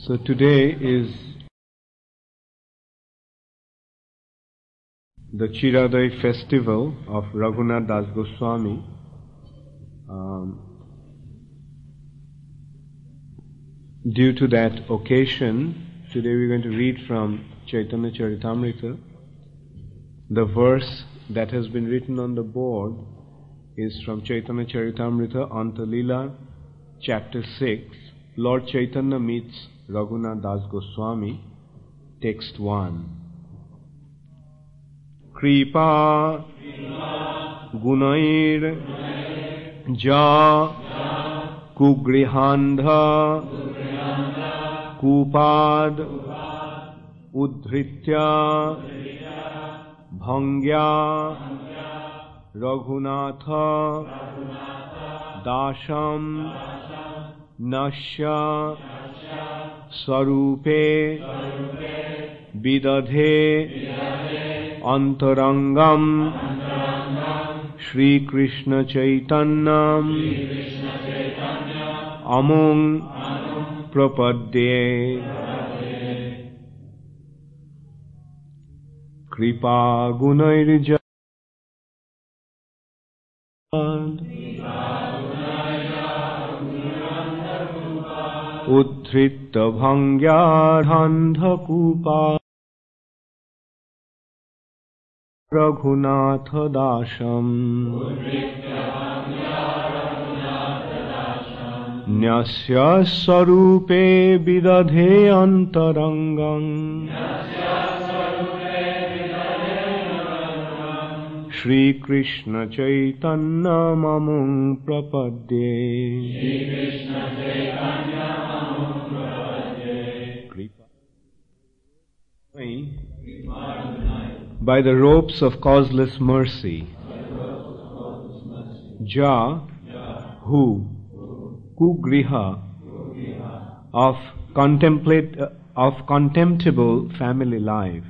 So today is the Chiradai festival of Raghunath Das Goswami. Due to that occasion, today we're going to read from Chaitanya Charitamrita. The verse that has been written on the board is from Chaitanya Charitamrita, Antalila, chapter 6. Lord Chaitanya meets Raghunath Das Goswami, text 1. Kripa Gunair Ja Kugrihanda Kupad Udhritya Bhangya Raghunatha Dasham Nasya Sarupe Bidadhe Antarangam Shri Krishna Chaitanyam Amung Prapadye Kripa Gunairja Udhritta Bhangya Dhandha Kupa Raghunatha Dasham Nyasya Sarupe Bidadhe Antarangam Shri Krishna Chaitanya Mamung Prapadye By the ropes of causeless mercy, Ja, who, Kugriha, of contemptible family life,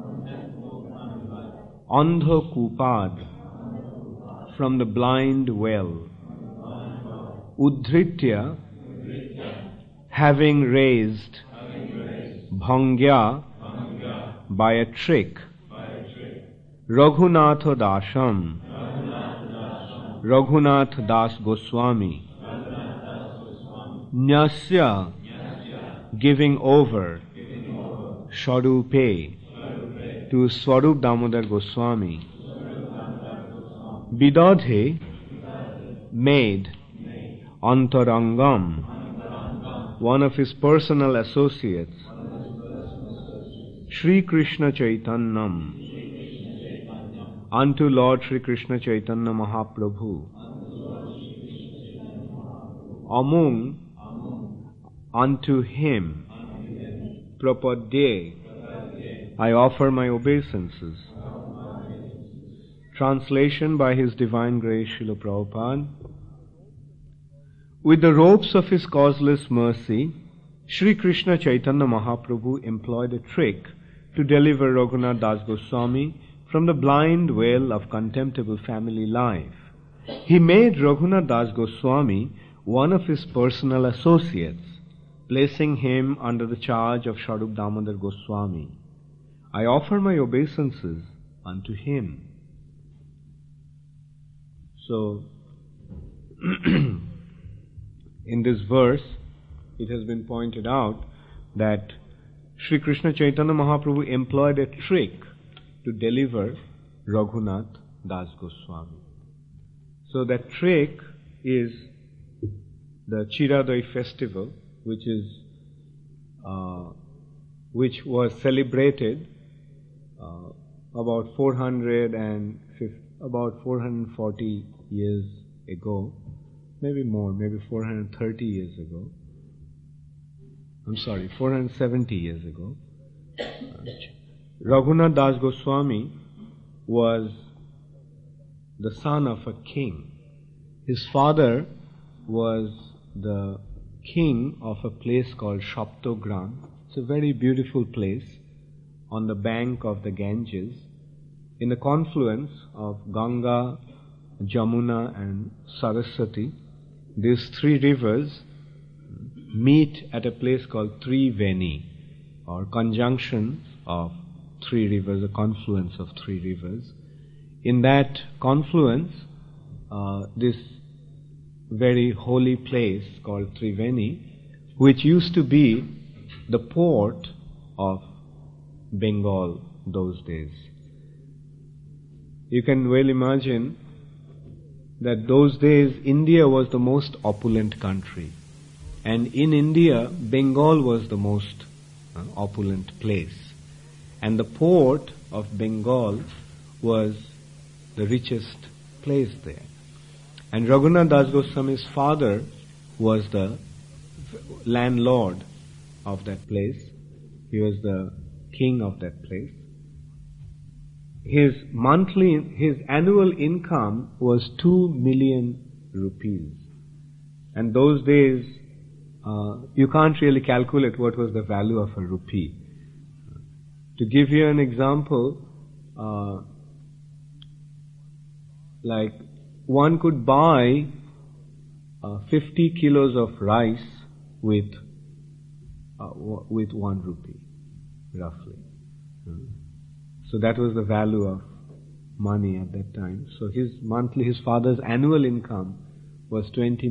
Andha Kupad, from the blind well, Udhritya, having raised, Bhangya, by a trick, Raghunatha Dasham, Raghunath Das Goswami, Nyasya, giving over, Sharupe, to Swarup Damodar Goswami, Bidadhe, made, Antarangam, one of his personal associates, Shri Krishna Chaitanyam, unto Lord Shri Krishna Chaitanya Mahaprabhu, Amung, unto him, Prapadye, I offer my obeisances. Translation by His Divine Grace Srila Prabhupada. With the ropes of his causeless mercy, Shri Krishna Chaitanya Mahaprabhu employed a trick to deliver Raghunath Das Goswami from the blind well of contemptible family life. He made Raghunath Das Goswami one of his personal associates, placing him under the charge of Swarup Damodar Goswami. I offer my obeisances unto him. So, in this verse, it has been pointed out that Sri Krishna Chaitanya Mahaprabhu employed a trick to deliver Raghunath Das Goswami. So that trick is the Chiradai festival, which was celebrated about 440 years ago, maybe more, maybe 430 years ago. 470 years ago. Raghunath Das Goswami was the son of a king. His father was the king of a place called Shaptogran. It's a very beautiful place on the bank of the Ganges, in the confluence of Ganga, Jamuna and Saraswati. These three rivers meet at a place called Triveni, or conjunction of three rivers, a confluence of three rivers. In that confluence, this very holy place called Triveni, which used to be the port of Bengal those days. You can well imagine that those days India was the most opulent country, and in India Bengal was the most opulent place, and the port of Bengal was the richest place there. And Raghunath Das Goswami's father was the landlord of that place. He was the king of that place. His annual income was 2 million rupees. And those days, you can't really calculate what was the value of a rupee. To give you an example, like one could buy 50 kilos of rice with 1 rupee, roughly. So that was the value of money at that time. So his father's annual income was 20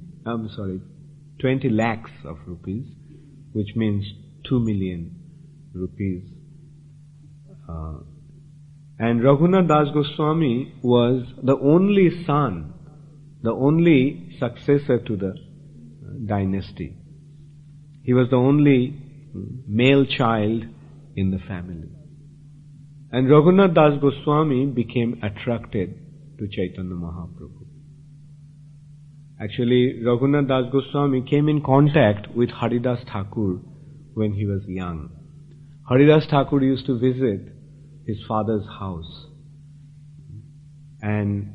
lakhs of rupees, which means 2 million rupees. And Raghunath Das Goswami was the only son, the only successor to the dynasty. He was the only male child in the family. And Raghunath Das Goswami became attracted to Chaitanya Mahaprabhu. Actually, Raghunath Das Goswami came in contact with Haridas Thakur when he was young. Haridas Thakur used to visit his father's house. And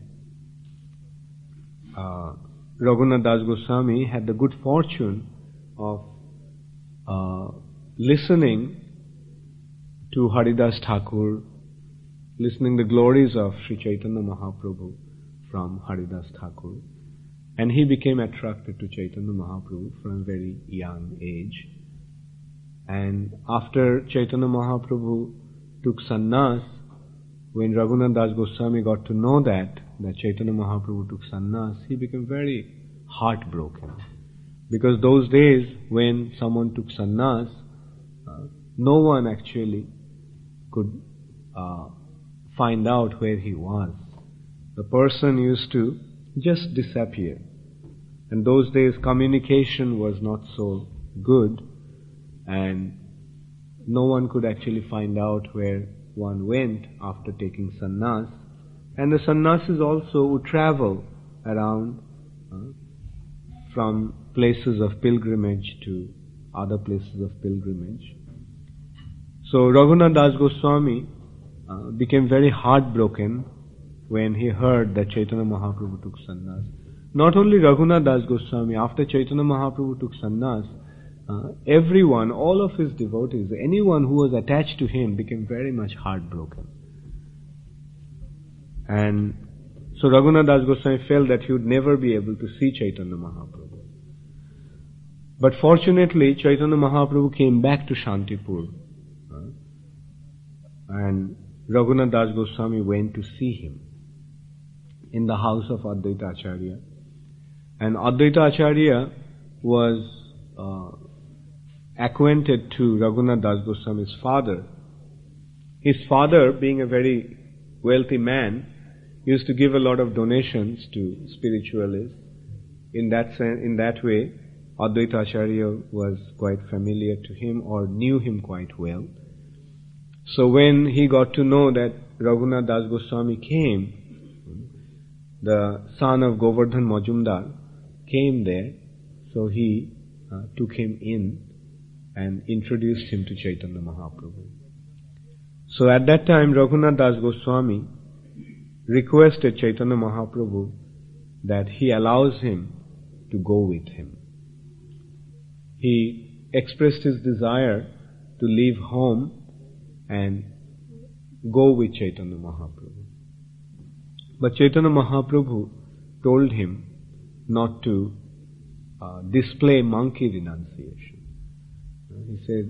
Raghunath Das Goswami had the good fortune of listening to Haridas Thakur, listening the glories of Sri Chaitanya Mahaprabhu from Haridas Thakur. And he became attracted to Chaitanya Mahaprabhu from a very young age. And after Chaitanya Mahaprabhu took sannyas, when Raghunath Das Goswami got to know that Chaitanya Mahaprabhu took sannyas, he became very heartbroken. Because those days when someone took sannyas, no one actually could find out where he was. The person used to just disappear. And those days communication was not so good, and no one could actually find out where one went after taking sannyas. And the sannyasis also would travel around from places of pilgrimage to other places of pilgrimage. So Raghunath Das Goswami became very heartbroken when he heard that Chaitanya Mahaprabhu took sannyas. Not only Raghunath Das Goswami, after Chaitanya Mahaprabhu took sannyas, everyone, all of his devotees, anyone who was attached to him became very much heartbroken. And so Raghunath Das Goswami felt that he would never be able to see Chaitanya Mahaprabhu. But fortunately, Chaitanya Mahaprabhu came back to Shantipur, and Raghunath Das Goswami went to see him in the house of Advaita Acharya. And Advaita Acharya was acquainted to Raghunath Das Goswami's father. His father, being a very wealthy man, used to give a lot of donations to spiritualists. In that way, Advaita Acharya was quite familiar to him or knew him quite well. So when he got to know that Raghunath Das Goswami came, the son of Govardhan Majumdar came there, so he took him in and introduced him to Chaitanya Mahaprabhu. So at that time, Raghunath Das Goswami requested Chaitanya Mahaprabhu that he allows him to go with him. He expressed his desire to leave home and go with Chaitanya Mahaprabhu. But Chaitanya Mahaprabhu told him not to display monkey renunciation. He said,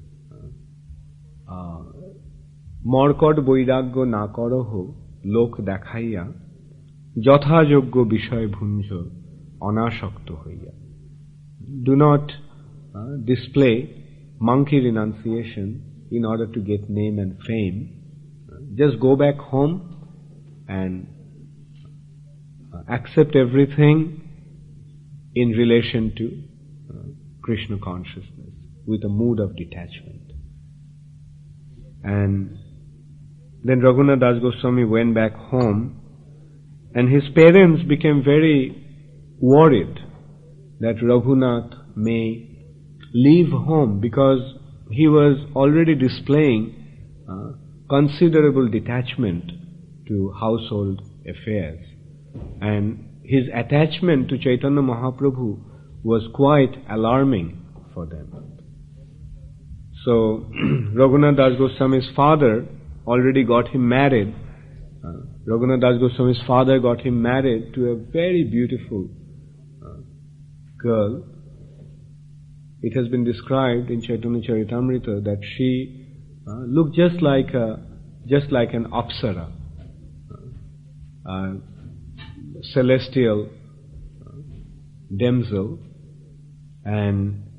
মর্কট বৈরাগ্য না করহ লোক দেখাইয়া যথাযোগ্য বিষয় ভুঞ্জ অনাসক্ত হইয়া. Do not display monkey renunciation in order to get name and fame. Just go back home and accept everything in relation to Krishna consciousness with a mood of detachment. And then Raghunath Das Goswami went back home, and his parents became very worried that Raghunath may leave home, because he was already displaying considerable detachment to household affairs, and his attachment to Chaitanya Mahaprabhu was quite alarming for them. So Raghunath Das Goswami's father already got him married. Raghunath Das Goswami's father got him married to a very beautiful girl. It has been described in Chaitanya Charitamrita that she looked just like an apsara, celestial damsel. And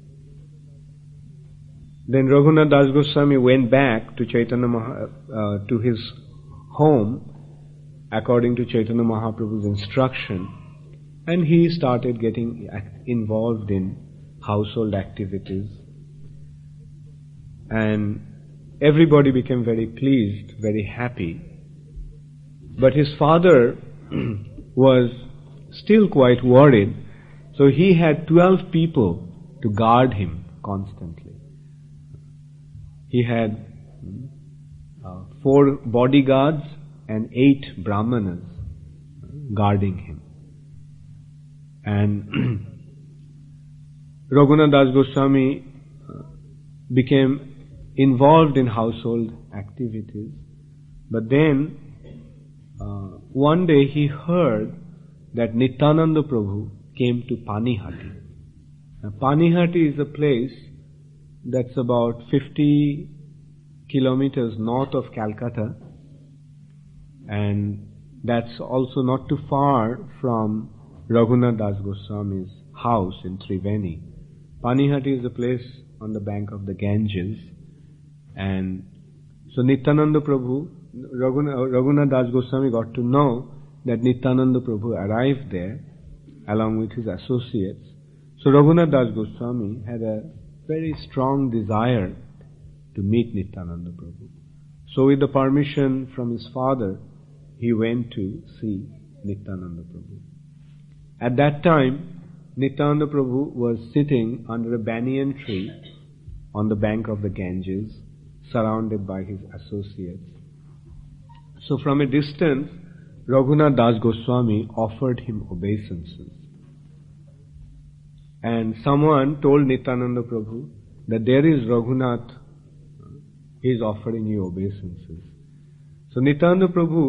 then Raghunath Das Goswami went back to to his home according to Chaitanya Mahaprabhu's instruction, and he started getting involved in household activities, and everybody became very pleased, very happy. But his father was still quite worried, so he had 12 people to guard him constantly. He had 4 bodyguards and 8 brahmanas guarding him. And Raghunath Das Goswami became involved in household activities. But then one day he heard that Nityananda Prabhu came to Panihati. Now, Panihati is a place that's about 50 kilometers north of Calcutta, and that's also not too far from Raghunath Das Goswami's house in Triveni. Panihati is a place on the bank of the Ganges, and so Nityananda Prabhu, Raghunath Das Goswami got to know that Nityananda Prabhu arrived there along with his associates. So Raghunath Das Goswami had a very strong desire to meet Nityananda Prabhu. So with the permission from his father, he went to see Nityananda Prabhu. At that time, Nityananda Prabhu was sitting under a banyan tree on the bank of the Ganges, surrounded by his associates. So from a distance, Raghunath Das Goswami offered him obeisances. And someone told Nityananda Prabhu that there is Raghunath, he is offering you obeisances. So Nityananda Prabhu,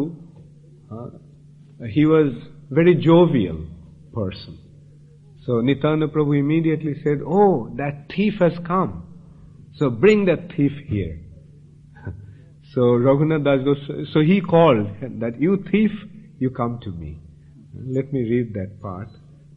he was very jovial person. So Nityananda Prabhu immediately said, "Oh, that thief has come. So bring that thief here." So Raghunath Das Goswami, so he called that, "You thief, you come to me." Let me read that part.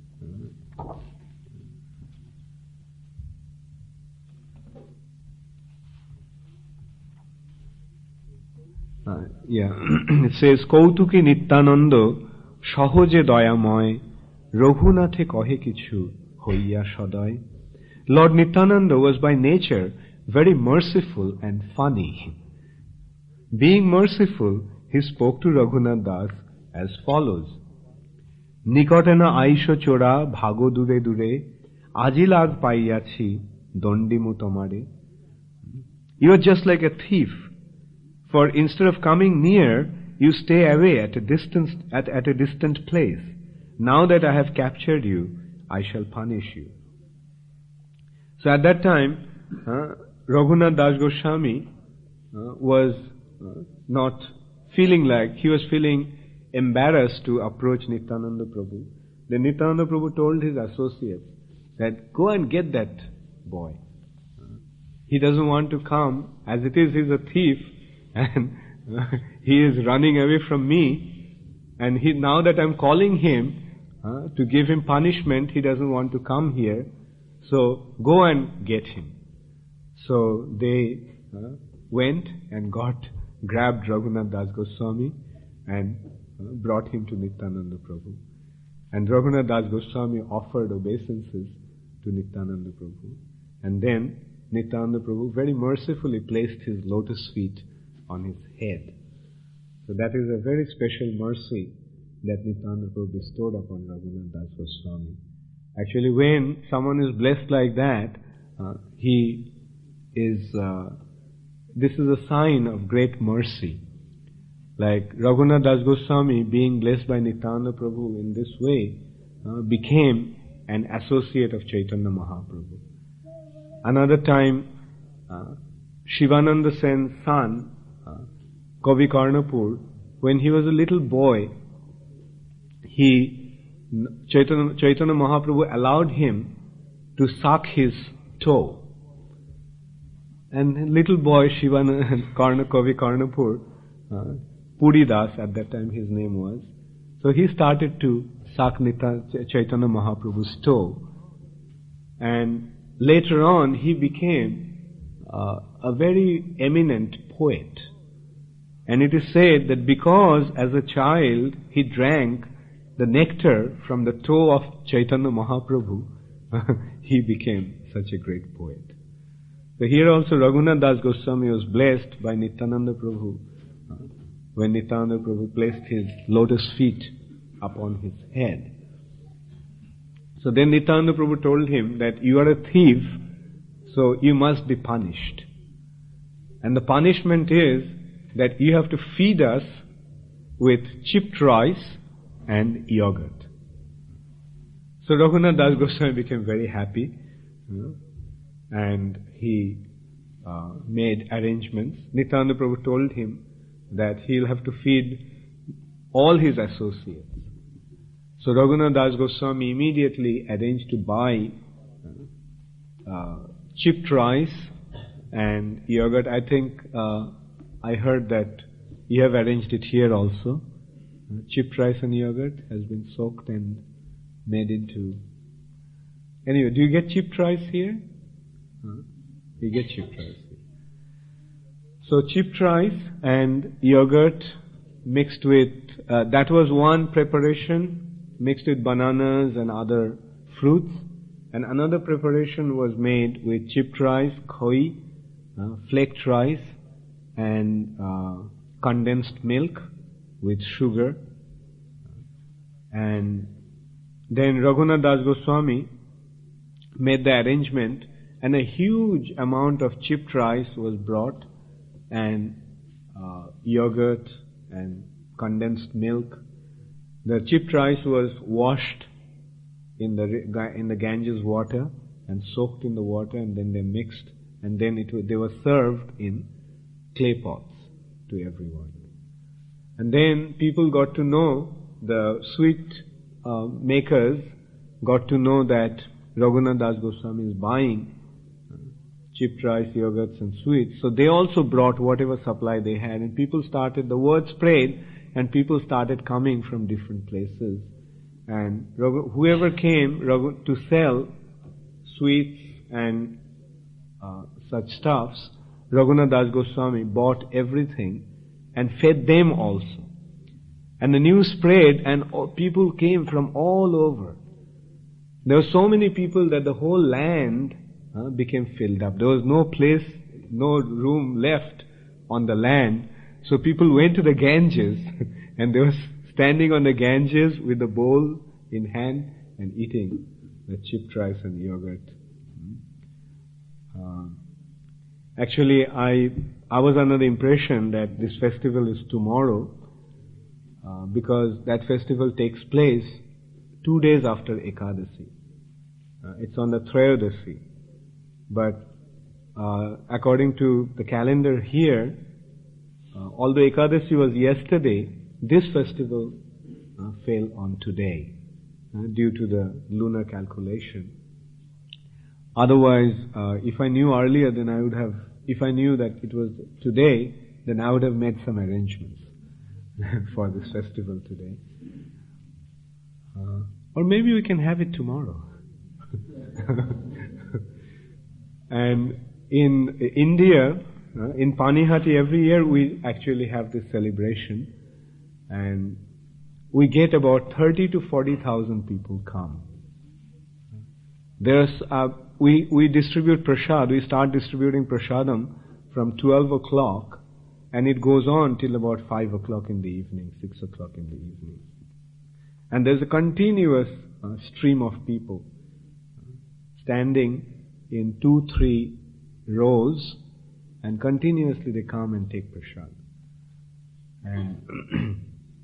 It says, "Kautuki Nityananda sahoje dayamoy Raghunathe kahe kichu hoiya saday." Lord Nityananda was by nature very merciful and funny. Being merciful, he spoke to Raghunath Das as follows: "Nikotena aisho chora bhago dure dure ajilag paiyachi dondimu tomare." You are just like a thief. For instead of coming near, you stay away at a distant place. Now that I have captured you, I shall punish you. So at that time, Raghunath Das Goswami was not feeling like, he was feeling embarrassed to approach Nityananda Prabhu. Then Nityananda Prabhu told his associates that go and get that boy. He doesn't want to come. As it is, he's a thief, and he is running away from me. And now that I'm calling him to give him punishment, he doesn't want to come here. So go and get him. So they went and grabbed Raghunath Das Goswami and brought him to Nityananda Prabhu. And Raghunath Das Goswami offered obeisances to Nityananda Prabhu. And then Nityananda Prabhu very mercifully placed his lotus feet on his head. So that is a very special mercy that Nityananda Prabhu bestowed upon Raghunath Das Goswami. Actually, when someone is blessed like that, this is a sign of great mercy. Like Raghunath Das Goswami, being blessed by Nityananda Prabhu in this way, became an associate of Chaitanya Mahaprabhu. Another time, Shivananda Sen's son, Kavi Karnapur, when he was a little boy, Chaitanya Mahaprabhu allowed him to suck his toe. And little boy Kavi Karnapur, Puridas at that time his name was, so he started to suck Chaitanya Mahaprabhu's toe. And later on he became a very eminent poet. And it is said that because as a child he drank the nectar from the toe of Chaitanya Mahaprabhu, he became such a great poet. So here also Raghunath Das Goswami was blessed by Nityananda Prabhu when Nityananda Prabhu placed his lotus feet upon his head. So then Nityananda Prabhu told him that you are a thief, so you must be punished. And the punishment is that you have to feed us with chipped rice and yogurt. So Raghunath Das Goswami became very happy, and he made arrangements. Nityananda Prabhu told him that he'll have to feed all his associates. So Raghunath Das Goswami immediately arranged to buy chipped rice and yogurt. I think I heard that you have arranged it here also. Chipped rice and yogurt has been soaked and made into... Anyway, do you get chipped rice here? You get chipped rice here. So chipped rice and yogurt mixed with... that was one preparation, mixed with bananas and other fruits. And another preparation was made with chipped rice, khoi, flaked rice, and condensed milk with sugar. And then Raghunath Das Goswami made the arrangement, and a huge amount of chipped rice was brought, and yogurt and condensed milk. The chipped rice was washed in the Ganges water and soaked in the water, and then they mixed, and then they were served in clay pots to everyone. And then people got to know, the sweet makers got to know that Raghunath Das Goswami is buying chipped rice, yogurts and sweets. So they also brought whatever supply they had, and the word spread, and people started coming from different places. And whoever came to sell sweets and such stuffs, Raghunath Das Goswami bought everything and fed them also. And the news spread, and people came from all over. There were so many people that the whole land became filled up. There was no place, no room left on the land. So people went to the Ganges and they were standing on the Ganges with the bowl in hand and eating the chipped rice and yogurt. Actually, I was under the impression that this festival is tomorrow, because that festival takes place 2 days after Ekadasi. It's on the Trayodasi. But according to the calendar here, although Ekadasi was yesterday, this festival fell on today due to the lunar calculation. Otherwise, if I knew earlier, then I would have, if I knew that it was today, then I would have made some arrangements for this festival today. Or maybe we can have it tomorrow. And in India, in Panihati, every year we actually have this celebration, and we get about 30 to 40,000 people come. There's we distribute prasad. We start distributing prasadam from 12 o'clock, and it goes on till about 5 o'clock in the evening, 6 o'clock in the evening. And there's a continuous stream of people standing in 2-3 rows, and continuously they come and take prasad. And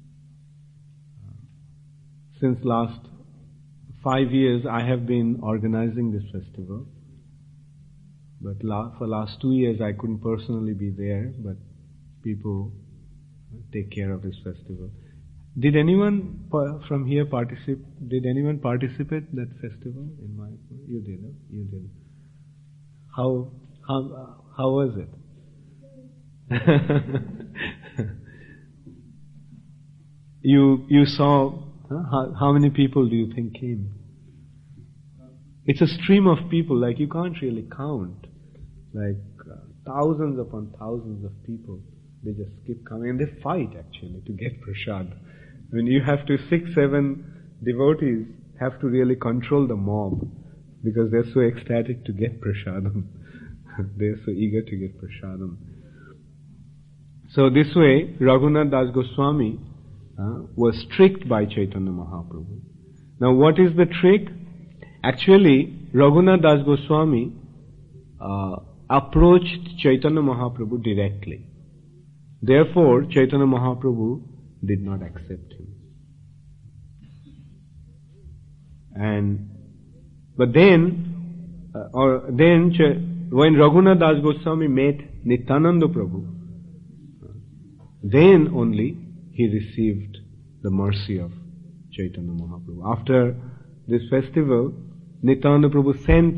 since last 5 years I have been organizing this festival, but for last 2 years I couldn't personally be there, but people take care of this festival. Did anyone from here participate? Did anyone participate in that festival? You did. You did. How was it? You saw. How many people do you think came? It's a stream of people, like you can't really count. Like thousands upon thousands of people. They just keep coming, and they fight actually to get prasad. I mean, you have to 6-7 devotees have to really control the mob, because they're so ecstatic to get prasadam. They're so eager to get prasadam. So this way, Raghunath Das Goswami was tricked by Chaitanya Mahaprabhu. Now what is the trick? Actually, Raghunath Das Goswami approached Chaitanya Mahaprabhu directly. Therefore, Chaitanya Mahaprabhu did not accept him. But then, when Raghunath Das Goswami met Nityananda Prabhu, then only he received the mercy of Chaitanya Mahaprabhu. After this festival, Nityananda Prabhu sent,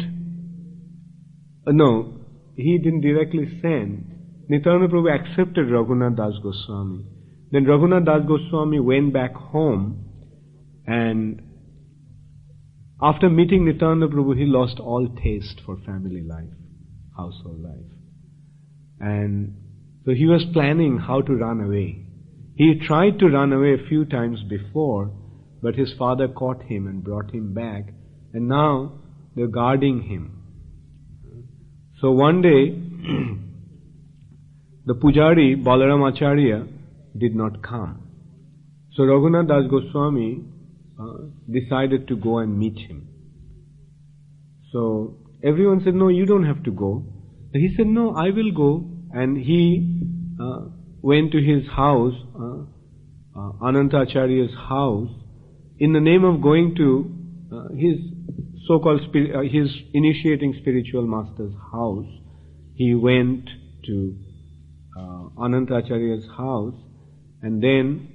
he didn't directly send. Nityananda Prabhu accepted Raghunath Das Goswami. Then Raghunath Das Goswami went back home, and after meeting Nityananda Prabhu, he lost all taste for family life, household life. And so he was planning how to run away. He tried to run away a few times before, but his father caught him and brought him back, and now they're guarding him. So one day, the Pujari, Balaram Acharya, did not come. So Raghunath Das Goswami decided to go and meet him. So everyone said, no, you don't have to go. So he said, no, I will go. And he went to his house, Ananta Acharya's house, in the name of going to his so-called his initiating spiritual master's house. He went to Ananta Acharya's house, and then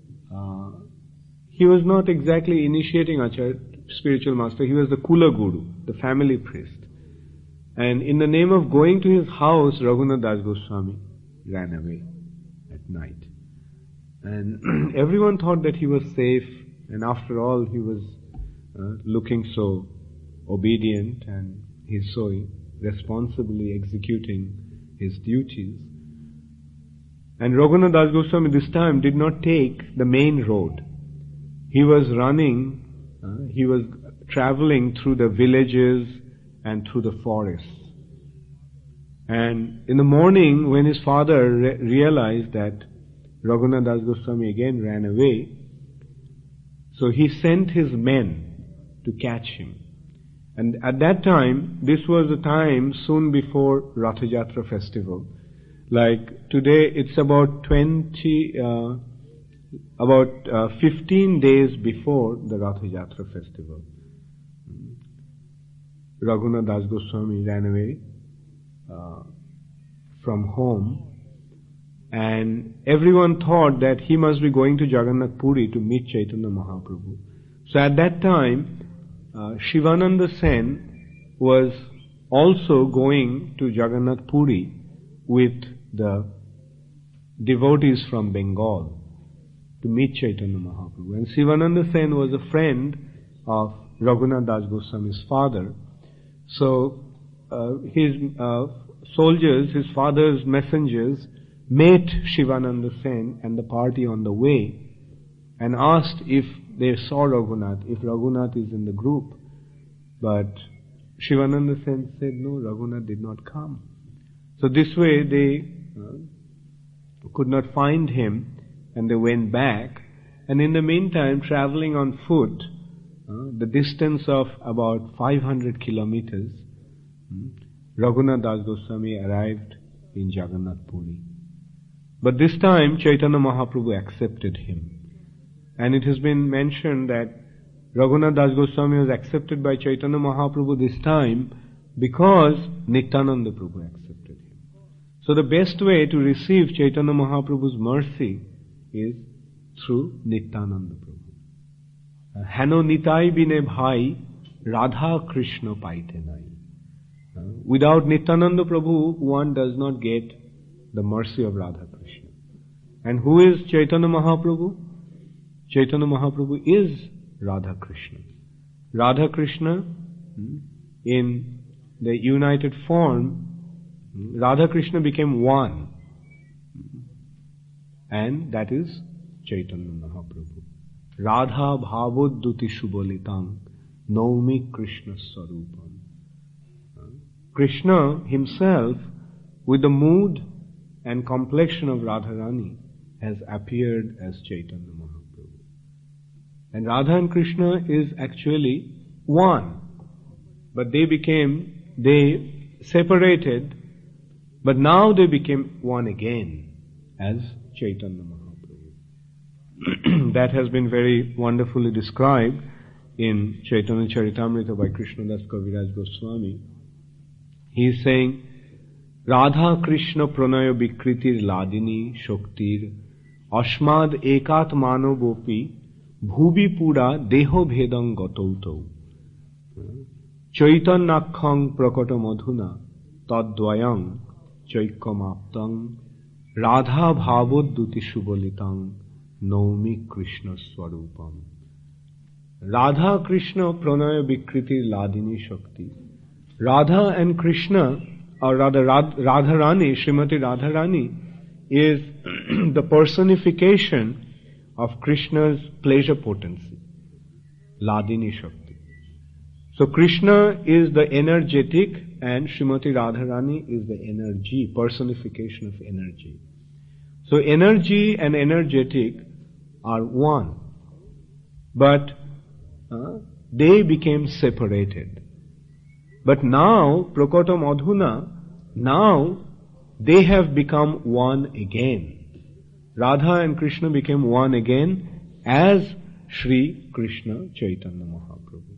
he was not exactly initiating spiritual master, he was the Kula Guru, the family priest. And in the name of going to his house, Raghunath Das Goswami ran away at night. And everyone thought that he was safe, and after all he was looking so obedient, and he's so responsibly executing his duties. And Raghunath Das Goswami this time did not take the main road. He was running, he was traveling through the villages and through the forests. And in the morning, when his father realized that Raghunath Das Goswami again ran away, so he sent his men to catch him. And at that time, this was the time soon before Rath Yatra festival. Like today, it's about 15 days before the Rath Yatra festival. Raghunath Das Goswami ran away from home, and everyone thought that he must be going to Jagannath Puri to meet Chaitanya Mahaprabhu. So at that time, Shivananda Sen was also going to Jagannath Puri with the devotees from Bengal to meet Chaitanya Mahaprabhu. And Sivananda Sen was a friend of Raghunath Das Goswami's father. So his soldiers, his father's messengers, met Shivananda Sen and the party on the way and asked if they saw Raghunath, if Raghunath is in the group. But Shivananda Sen said, no, Raghunath did not come. So this way they could not find him and they went back. And in the meantime, traveling on foot, the distance of about 500 kilometers, Raghunath Das Goswami arrived in Jagannath Puri. But this time Chaitanya Mahaprabhu accepted him. And it has been mentioned that Raghunath Das Goswami was accepted by Chaitanya Mahaprabhu this time because Nityananda Prabhu accepted him. So the best way to receive Chaitanya Mahaprabhu's mercy is through Nityananda Prabhu. Hano nitai bine bhai Radha Krishna paite nai. Without Nityananda Prabhu, one does not get the mercy of Radha Krishna. And who is Chaitanya Mahaprabhu? Chaitanya Mahaprabhu is Radha Krishna. Radha Krishna, in the united form, Radha Krishna became one. And that is Chaitanya Mahaprabhu. Radha bhavoddhuti shubhalitang naumi Krishna sarupam. Krishna himself, with the mood and complexion of Radharani, has appeared as Chaitanya Mahaprabhu. And Radha and Krishna is actually one. But they separated, but now they became one again as Chaitanya Mahaprabhu. That has been very wonderfully described in Chaitanya Charitamrita by Krishnadas Kaviraj Goswami. He is saying, Radha Krishna pranaya vikritir ladini shoktir ashmad ekat manobopi bhubi pura deho bhedang gatautau chaitanyakhang prakata madhuna tadvayang chaikamaptang radha bhavoddhuti shubhalitang naumi Krishna swarupam. Radha Krishna pranaya vikritir ladini shakti. Radha and Krishna, or rather Radharani, Srimati Radharani, is the personification of Krishna's pleasure potency, Ladini Shakti. So Krishna is the energetic and Srimati Radharani is the energy, personification of energy. So energy and energetic are one, but they became separated. But now, Prakata Madhuna, now they have become one again. Radha and Krishna became one again as Sri Krishna Chaitanya Mahaprabhu.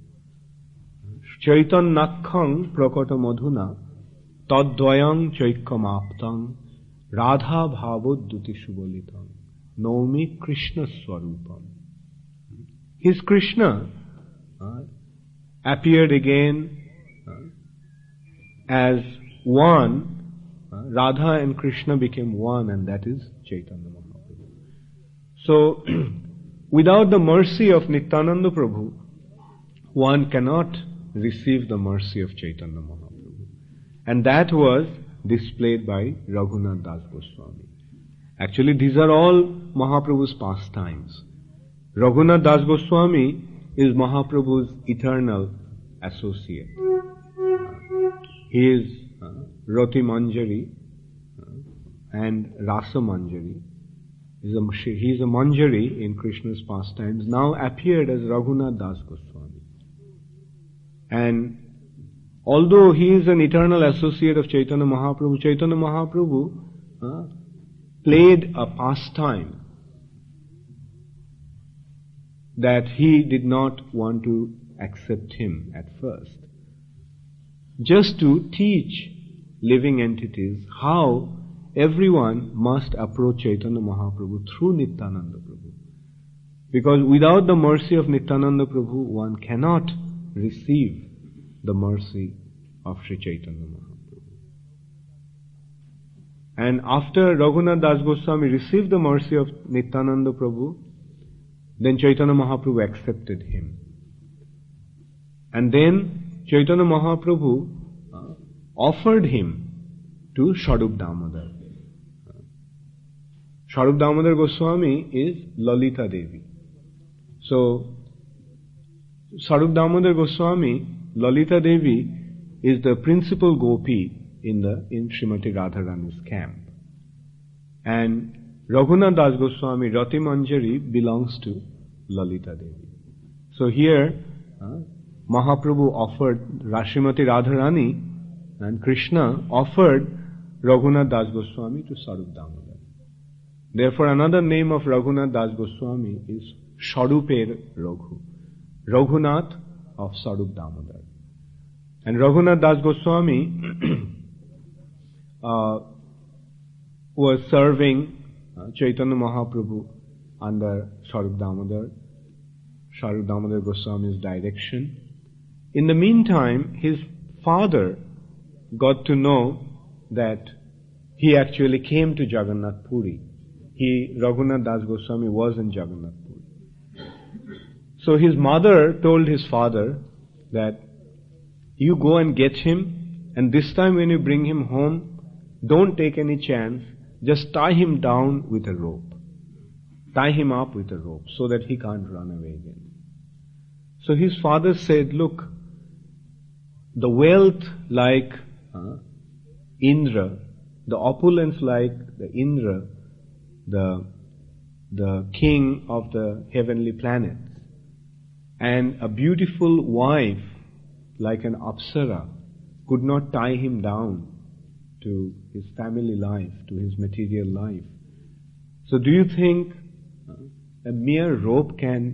Chaitanyakhang Prakata Madhuna Tadvayang Chaikamaptang Radha Bhavoddhuti Shubhalitang Naumi Krishna Swarupam. His Krishna appeared again as one. Radha and Krishna became one, and that is Chaitanya Mahaprabhu. So, without the mercy of Nityananda Prabhu, one cannot receive the mercy of Chaitanya Mahaprabhu. And that was displayed by Raghunath Das Goswami. Actually, these are all Mahaprabhu's pastimes. Raghunath Das Goswami is Mahaprabhu's eternal associate. He is Rati Manjari and Rasa Manjari. He is a Manjari in Krishna's pastimes, now appeared as Raghunath Das Goswami. And although he is an eternal associate of Chaitanya Mahaprabhu played a pastime that he did not want to accept him at first, just to teach living entities how everyone must approach Chaitanya Mahaprabhu through Nityananda Prabhu. Because without the mercy of Nityananda Prabhu, one cannot receive the mercy of Sri Chaitanya Mahaprabhu. And after Raghunath Das Goswami received the mercy of Nityananda Prabhu, then Chaitanya Mahaprabhu accepted him. And then Chaitanya Mahaprabhu offered him to Swarup Damodar. Swarup Damodar Goswami is Lalita Devi. So, Swarup Damodar Goswami, Lalita Devi, is the principal gopi in Srimati Radharani's camp. And Raghunath Das Goswami, Rati Manjari, belongs to Lalita Devi. So here, Mahaprabhu offered Srimati Radharani, and Krishna offered Raghunath Das Goswami to Swarup Damodar. Therefore, another name of Raghunath Das Goswami is Swaruper Raghu, Raghunath of Swarup Damodar. And Raghunath Das Goswami was serving Chaitanya Mahaprabhu under Swarup Damodar Goswami's direction. In the meantime, his father got to know that he actually came to Jagannath Puri. Raghunath Das Goswami was in Jagannath Puri. So his mother told his father that you go and get him, and this time when you bring him home, don't take any chance, just tie him down with a rope. Tie him up with a rope so that he can't run away again. So his father said, look, the wealth like Indra, the opulence like the Indra, the king of the heavenly planets, and a beautiful wife like an Apsara could not tie him down to his family life, to his material life. So do you think a mere rope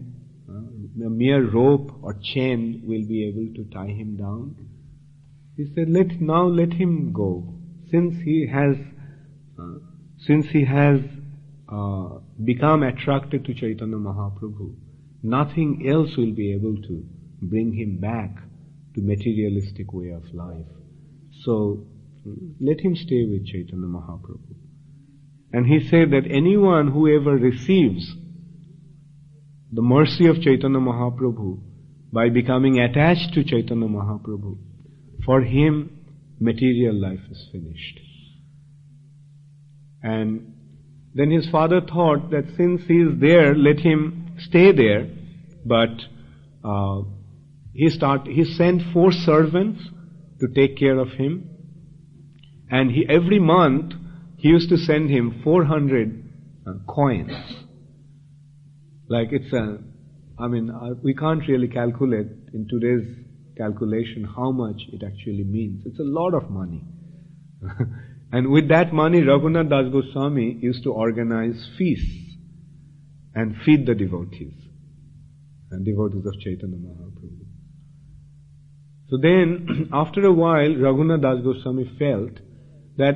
or chain will be able to tie him down? He said, let him go. Since he has become attracted to Chaitanya Mahaprabhu, nothing else will be able to bring him back to materialistic way of life. So let him stay with Chaitanya Mahaprabhu. And he said that anyone who ever receives the mercy of Chaitanya Mahaprabhu by becoming attached to Chaitanya Mahaprabhu, for him material life is finished. And then his father thought that since he is there, let him stay there. But he sent 4 servants to take care of him. And every month he used to send him 400 coins. Like we can't really calculate in today's calculation how much it actually means. It's a lot of money. And with that money, Raghunath Das Goswami used to organize feasts and feed the devotees of Chaitanya Mahaprabhu. So then, after a while, Raghunath Das Goswami felt that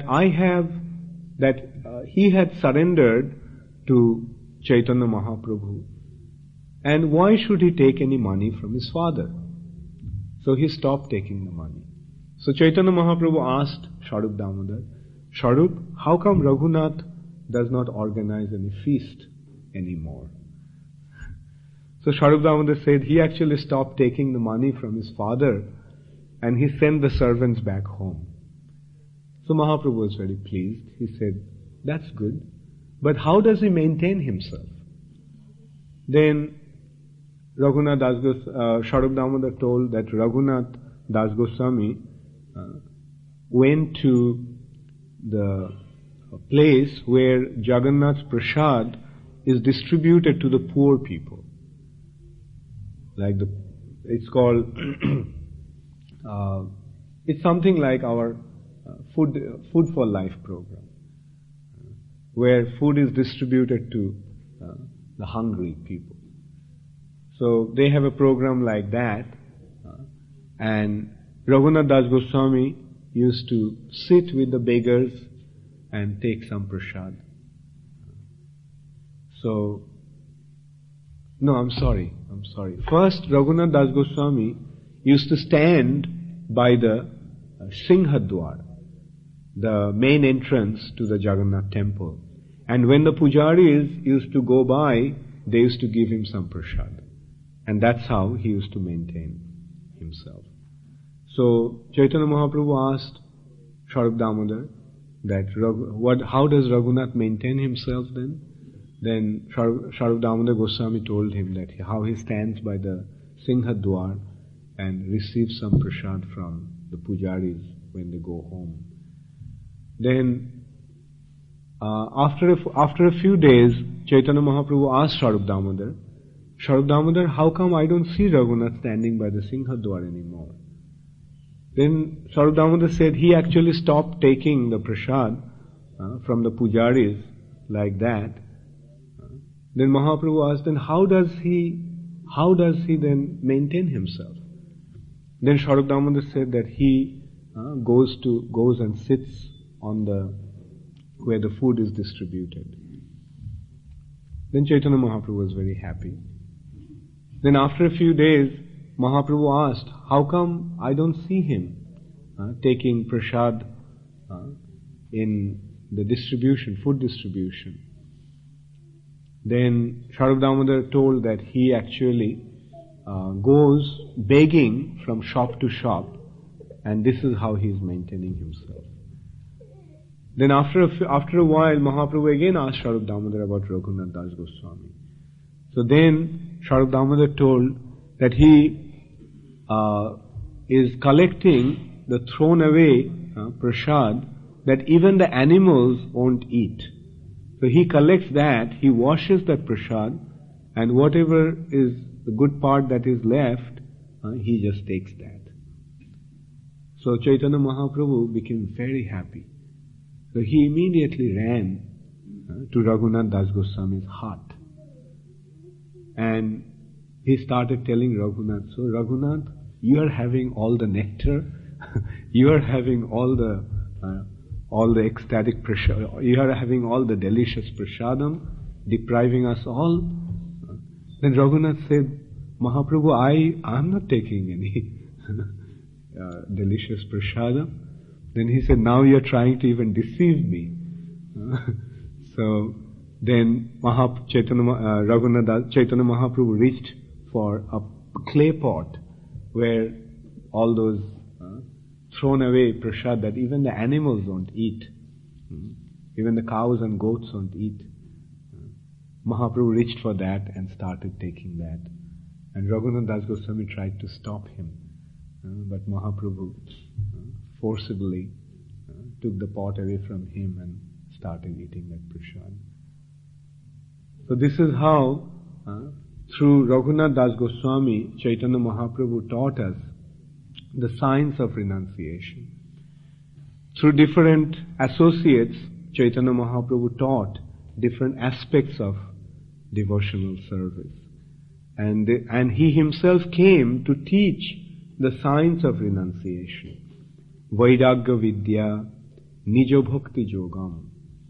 he had surrendered to Chaitanya Mahaprabhu, and why should he take any money from his father? So he stopped taking the money. So Chaitanya Mahaprabhu asked Swarup Damodar, Swarup, how come Raghunath does not organize any feast anymore? So Swarup Damodar said he actually stopped taking the money from his father and he sent the servants back home. So Mahaprabhu was very pleased. He said, that's good. But how does he maintain himself? Then Swarup Damodar told that Raghunath Das Goswami went to the place where Jagannath's prasad is distributed to the poor people. It's called, it's something like our Food for Life program, where food is distributed to the hungry people. So they have a program like that, and Raghunath Das Goswami used to sit with the beggars and take some prasad. I'm sorry. First, Raghunath Das Goswami used to stand by the Singhadwar, the main entrance to the Jagannath temple. And when the pujaris used to go by, they used to give him some prasad. And that's how he used to maintain himself. So Chaitanya Mahaprabhu asked Swarup Damodar that how does Raghunath maintain himself then? Then Swarup Damodar Goswami told him that how he stands by the Singhadwar and receives some prasad from the pujaris when they go home. Then after a few days, Chaitanya Mahaprabhu asked Swarup Damodar, how come I don't see Raghunath standing by the Singhadwar anymore? Then Swarup Damodar said he actually stopped taking the prasad from the pujaris like that. Then Mahaprabhu asked, then how does he then maintain himself? Then Swarup Damodar said that he goes and sits on where the food is distributed. Then Chaitanya Mahaprabhu was very happy. Then after a few days, Mahaprabhu asked, how come I don't see him taking prasad in the food distribution? Then Swarup Damodar told that he actually goes begging from shop to shop, and this is how he is maintaining himself. Then after a while, Mahaprabhu again asked Swarup Damodar about Raghunath Das Goswami. So then Swarup Damodar told that he is collecting the thrown away prasad that even the animals won't eat. So he collects that, he washes that prasad, and whatever is the good part that is left, he just takes that. So Chaitanya Mahaprabhu became very happy. So he immediately ran to Raghunath Das Goswami's hut. And he started telling Raghunath, so Raghunath, you are having all the nectar, you are having all the ecstatic prasad, you are having all the delicious prasadam, depriving us all. Then Raghunath said, Mahaprabhu, I am not taking any delicious prasadam. Then he said, now you are trying to even deceive me. So then Chaitanya Mahaprabhu reached for a clay pot where all those thrown away prasad that even the animals don't eat, even the cows and goats don't eat. Mahaprabhu reached for that and started taking that. And Raghunath Das Goswami tried to stop him, but Mahaprabhu forcibly took the pot away from him and started eating that prasad. So this is how, through Raghunath Das Goswami, Chaitanya Mahaprabhu taught us the science of renunciation. Through different associates, Chaitanya Mahaprabhu taught different aspects of devotional service. And he himself came to teach the science of renunciation. Vairagya Vidya Nijo Bhakti Yogam.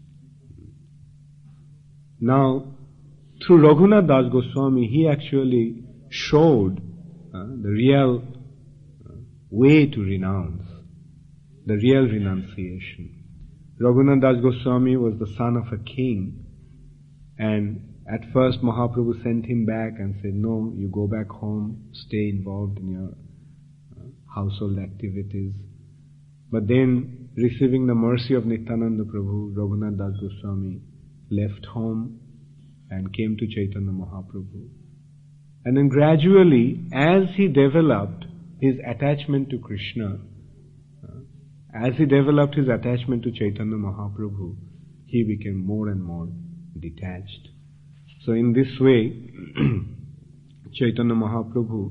Now, through Raghunath Das Goswami, he actually showed the real way to renounce, the real renunciation. Raghunath Das Goswami was the son of a king, and at first Mahaprabhu sent him back and said, no, you go back home, stay involved in your household activities. But then, receiving the mercy of Nityananda Prabhu, Raghunath Das Goswami left home and came to Chaitanya Mahaprabhu. And then gradually, as he developed his attachment to Krishna, as he developed his attachment to Chaitanya Mahaprabhu, he became more and more detached. So in this way, Chaitanya Mahaprabhu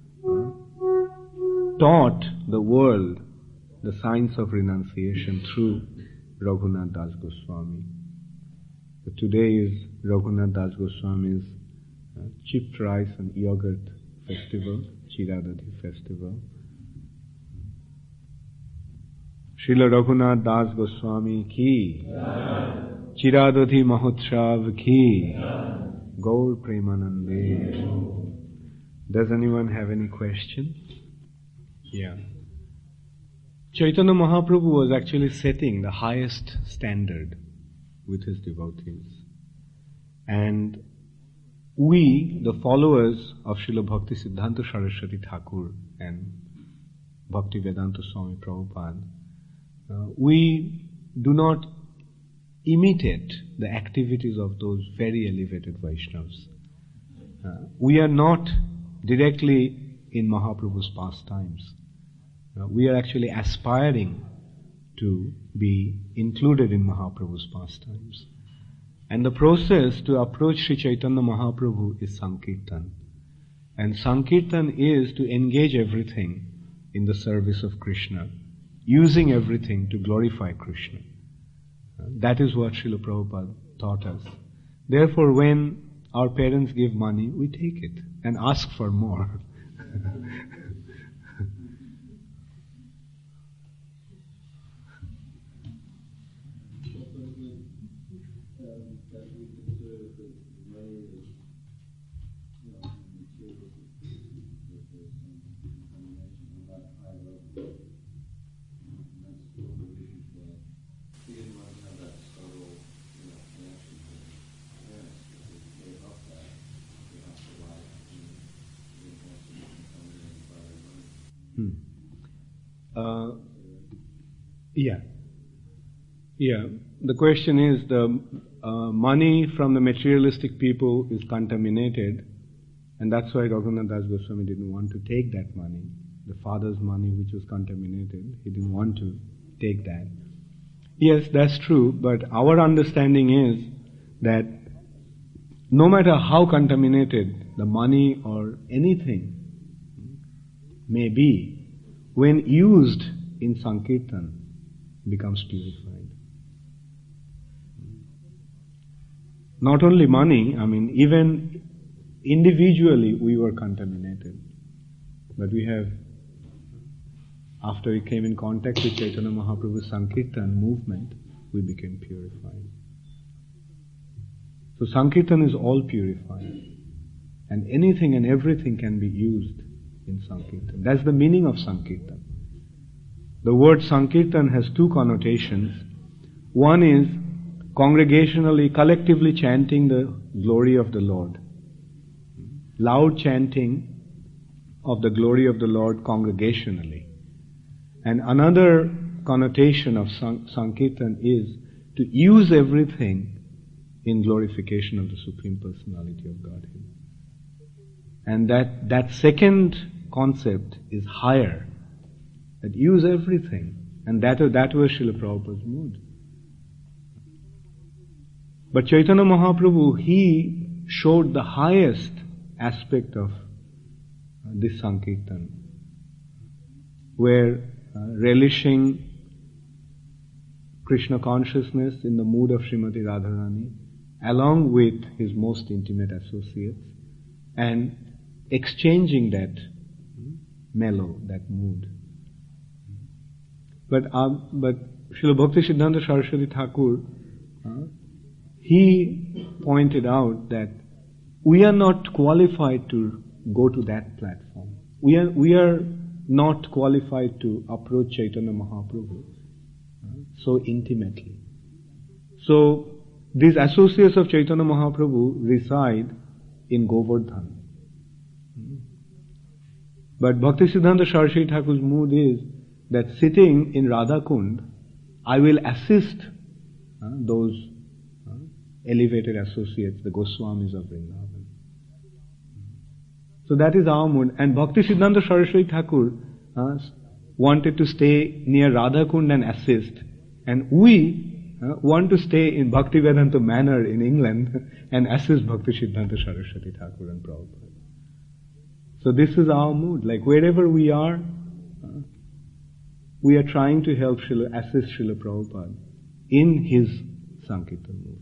taught the world the science of renunciation through Raghunath Das Goswami. So today is Raghunath Das Goswami's chipped rice and yogurt festival, Chiradadhi festival. Srila Raghunath Das Goswami ki, Chiradadhi Mahotsav ki, Gaur Premanande. Does anyone have any question? Yeah. Chaitanya Mahaprabhu was actually setting the highest standard with his devotees. And we, the followers of Srila Bhakti Siddhanta Saraswati Thakur and Bhakti Vedanta Swami Prabhupada, we do not imitate the activities of those very elevated Vaishnavas. We are not directly in Mahaprabhu's pastimes. We are actually aspiring to be included in Mahaprabhu's pastimes. And the process to approach Sri Chaitanya Mahaprabhu is Sankirtan. And Sankirtan is to engage everything in the service of Krishna, using everything to glorify Krishna. That is what Srila Prabhupada taught us. Therefore, when our parents give money, we take it and ask for more. Yeah. The question is, the money from the materialistic people is contaminated, and that's why Raghunath Das Goswami didn't want to take that money, the father's money which was contaminated. He didn't want to take that. Yes, that's true, but our understanding is that no matter how contaminated the money or anything may be, when used in Sankirtan, becomes purified. Not only money, even individually we were contaminated. But we have, after we came in contact with Chaitanya Mahaprabhu's Sankirtan movement, we became purified. So Sankirtan is all purified. And anything and everything can be used in Sankirtan. That's the meaning of Sankirtan. The word Sankirtan has two connotations. One is congregationally, collectively chanting the glory of the Lord. Loud chanting of the glory of the Lord congregationally. And another connotation of Sankirtan is to use everything in glorification of the Supreme Personality of Godhead. And that second concept is higher. That use everything. And that was Srila Prabhupada's mood. But Chaitanya Mahaprabhu, he showed the highest aspect of this Sankirtan, where relishing Krishna consciousness in the mood of Srimati Radharani, along with his most intimate associates, and exchanging that mellow, that mood. But Srila Bhakti Siddhanta Saraswati Thakur, he pointed out that we are not qualified to go to that platform. We are not qualified to approach Chaitanya Mahaprabhu so intimately. So these associates of Chaitanya Mahaprabhu reside in Govardhan. But Bhakti Siddhanta Saraswati Thakur's mood is that sitting in Radhakund, I will assist those elevated associates, the Goswamis of Vrindavan. So that is our mood. And Bhakti Siddhanta Saraswati Thakur wanted to stay near Radhakund and assist. And we want to stay in Bhakti Vedanta Manor in England and assist Bhakti Siddhanta Saraswati Thakur and Prabhupada. So this is our mood. Like wherever we are trying to help assist Srila Prabhupada in his Sankirtan movement.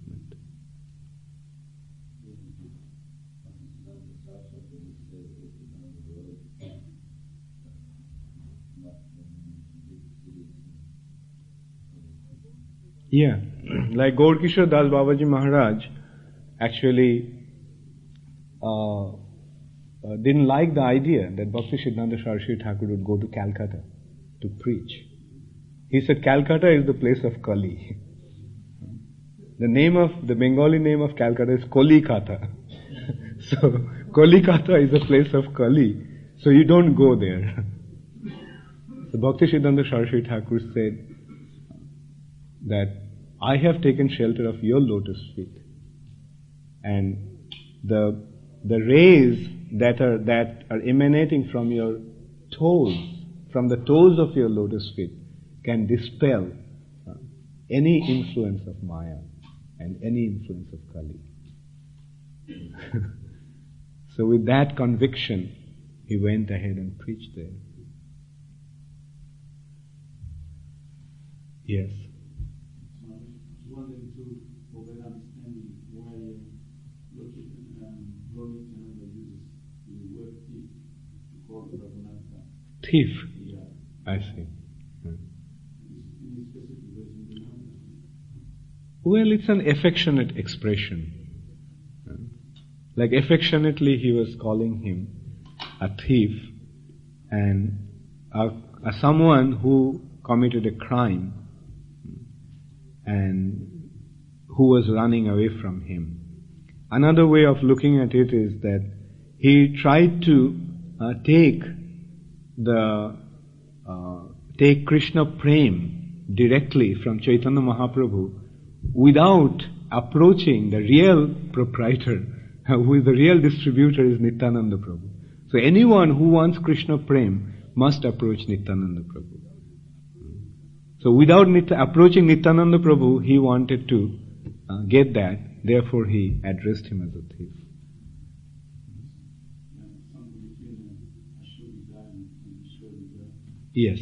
Yeah, like Gaurkishore Das Babaji Maharaj actually didn't like the idea that Bhakti Siddhanta Saraswati Thakur would go to Calcutta to preach. He said Calcutta is the place of Kali. The Bengali name of Calcutta is Kolikata. So Kolikata is a place of Kali, so you don't go there. So Bhakti Siddhanta Saraswati Thakur said that I have taken shelter of your lotus feet, and the rays that are emanating from your toes, from the toes of your lotus feet, can dispel any influence of Maya and any influence of Kali. So with that conviction, he went ahead and preached there. Yes. I was wondering to for better understanding why Lord Nityananda uses the word thief to call Raghunatha. Thief? Yeah. I see. Any specific reason behind that? Well, it's an affectionate expression. Like affectionately he was calling him a thief and someone who committed a crime and who was running away from him. Another way of looking at it is that he tried to take Krishna Prem directly from Chaitanya Mahaprabhu without approaching the real proprietor, who is the real distributor, is Nityananda Prabhu. So anyone who wants Krishna Prem must approach Nityananda Prabhu. So without approaching Nityananda Prabhu, he wanted to get that, therefore he addressed him as a thief. Yes.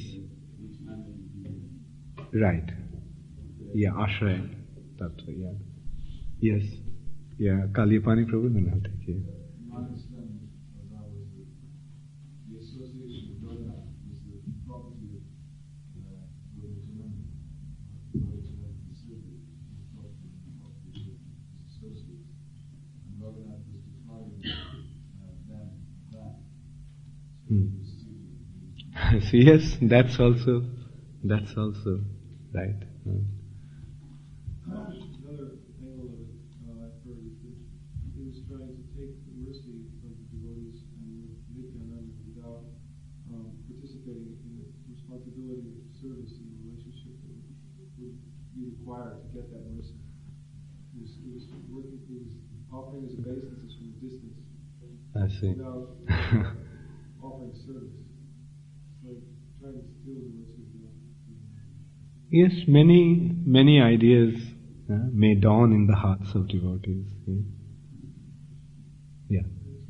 Right. Yeah, Ashraya Tattva, yeah. Yes. Yeah, Kaliyapani Prabhu, then I'll take it. My understanding of that was that the association with Raghunath was the property of Lord Nityananda. Lord Nityananda considered the property of his associates. And Raghunath was depriving them of that. So he was stealing. So yes, that's also right. Another angle of it I've heard is that he was trying to take the mercy of the devotees and Nityananda without participating in the responsibility of service in the relationship that would be required to get that mercy. He was offering his obeisances from a distance I see. without offering service. It's like trying to steal the mercy of God. Yes, many ideas may dawn in the hearts of devotees. Yeah.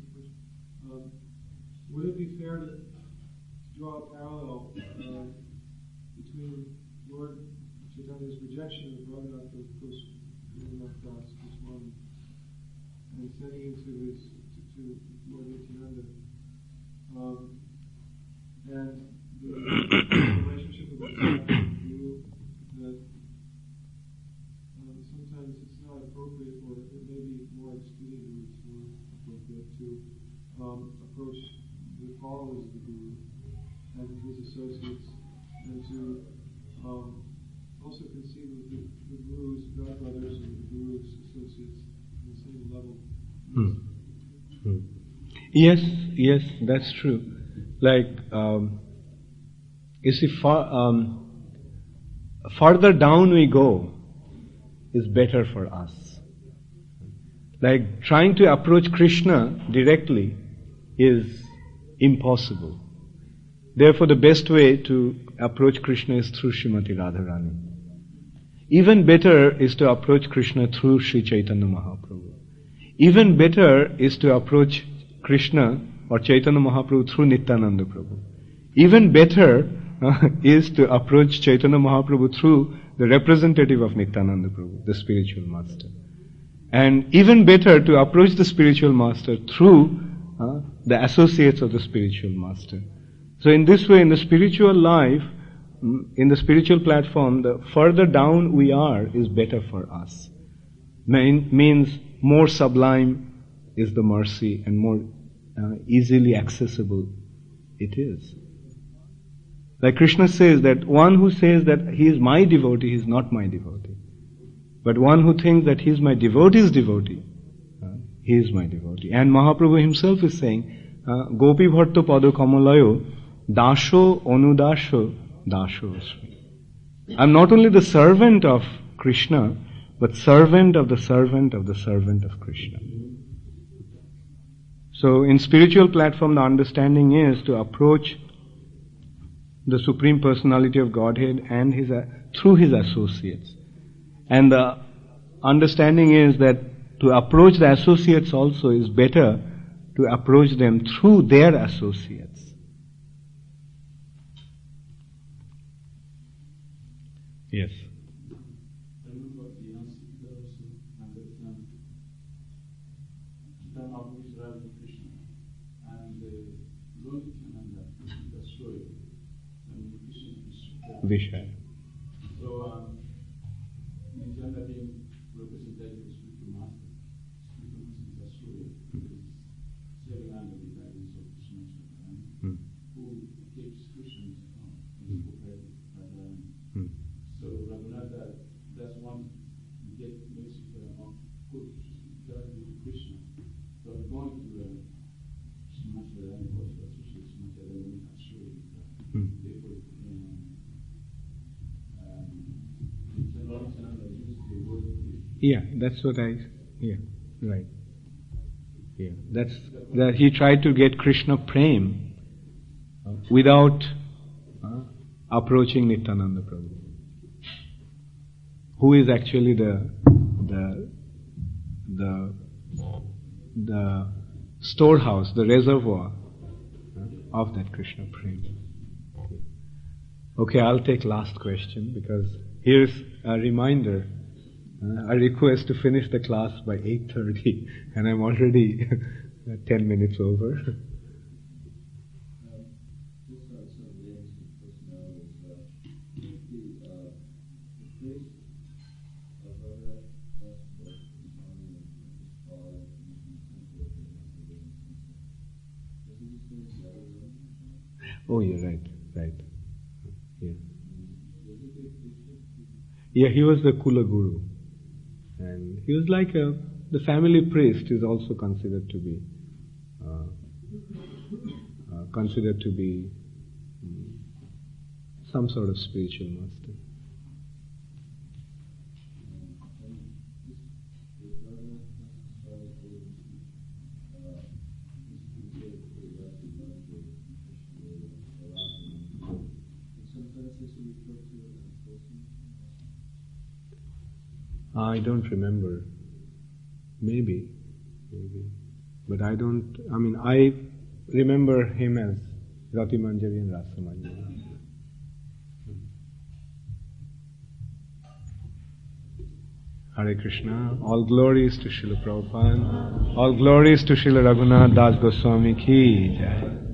Would it be fair to draw a parallel between Lord Chaitanya's rejection of Raghunath Das Goswami and sending him to Lord Nityananda, and the relationship with the Guru, that sometimes it's not appropriate, or it may be more expedient, or it's more appropriate to approach the followers of the Guru and his associates, and to also conceive of the Guru's godbrothers and the Guru's associates on the same level. Yes, that's true. Like, you see, farther down we go is better for us. Like, trying to approach Krishna directly is impossible. Therefore, the best way to approach Krishna is through Srimati Radharani. Even better is to approach Krishna through Sri Chaitanya Mahaprabhu. Even better is to approach Krishna or Chaitanya Mahaprabhu through Nityananda Prabhu. Even better is to approach Chaitanya Mahaprabhu through the representative of Nityananda Prabhu, the spiritual master. And even better to approach the spiritual master through the associates of the spiritual master. So in this way, in the spiritual life, in the spiritual platform, the further down we are is better for us. Means more sublime is the mercy and more easily accessible it is. Like Krishna says that one who says that he is my devotee, he is not my devotee. But one who thinks that he is my devotee's devotee, he is my devotee. And Mahaprabhu himself is saying, Gopi Bharto Pada Kamalayo Dasho Onudasho Dasho Asmi. I'm not only the servant of Krishna, but servant of the servant of the servant of Krishna. So in spiritual platform, the understanding is to approach the Supreme Personality of Godhead and through his associates. And the understanding is that to approach the associates also is better to approach them through their associates. Yes. I remember the answer also, and the time of Israel Krishna and Lord Nityananda, the story, and Krishna is Vishaya. So, Nityananda being represented as spiritual master, is a story, serving under the guidance of Krishna who takes Krishna as co-parent. So Raghunatha, that's one get message on good Krishna. So I'm going to Srimati and also associate Srimati and Ashuri. Therefore, use the word. Yeah, that's what right. Yeah, that's that he tried to get Krishna Prem without approaching Nityananda Prabhu, who is actually the storehouse, the reservoir of that Krishna Prem. Okay, I'll take last question because here's a reminder, a request to finish the class by 8:30, and I'm already 10 minutes over. Oh, yeah, right. Yeah. Yeah, he was the Kula Guru. And he was like the family priest is also considered to be some sort of spiritual master. I don't remember. Maybe. But I remember him as Rati Manjari and Rasa Manjari. Hare Krishna. All glories to Srila Prabhupada. All glories to Srila Raghunath Das Goswami Ki Jai.